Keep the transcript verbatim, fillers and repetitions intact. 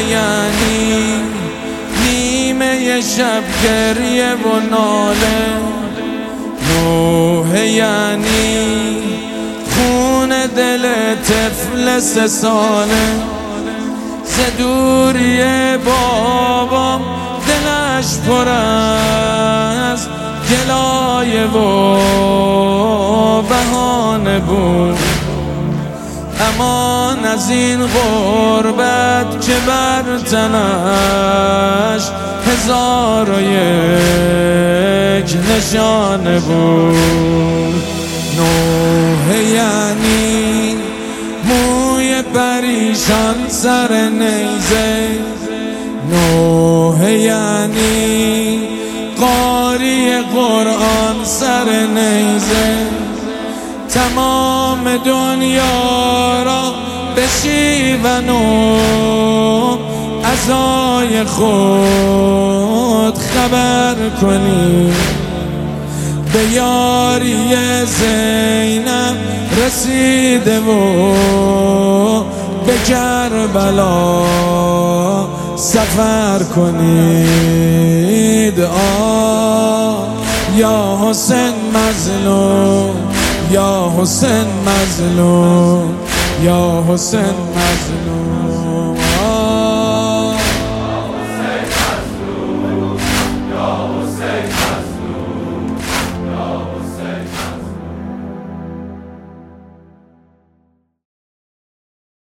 یعنی نیمه شب گریه و ناله، نوح یعنی خون دل طفل سه ساله. ز دوری بابام دلش پر از گلایه و بهانه بود، امان از این غربت که بر تنش هزار و یک نشانه بود. نوح یعنی موی پریشان سر نیزه، نوح یعنی قاری قرآن سر نیزه. تمام دنیا را بشیون و عزای خود خبر کنی، به یاری زینب رسیده و به کربلا سفر کنید. آه یا حسین مظلوم، یا حسین مظلوم، یا حسین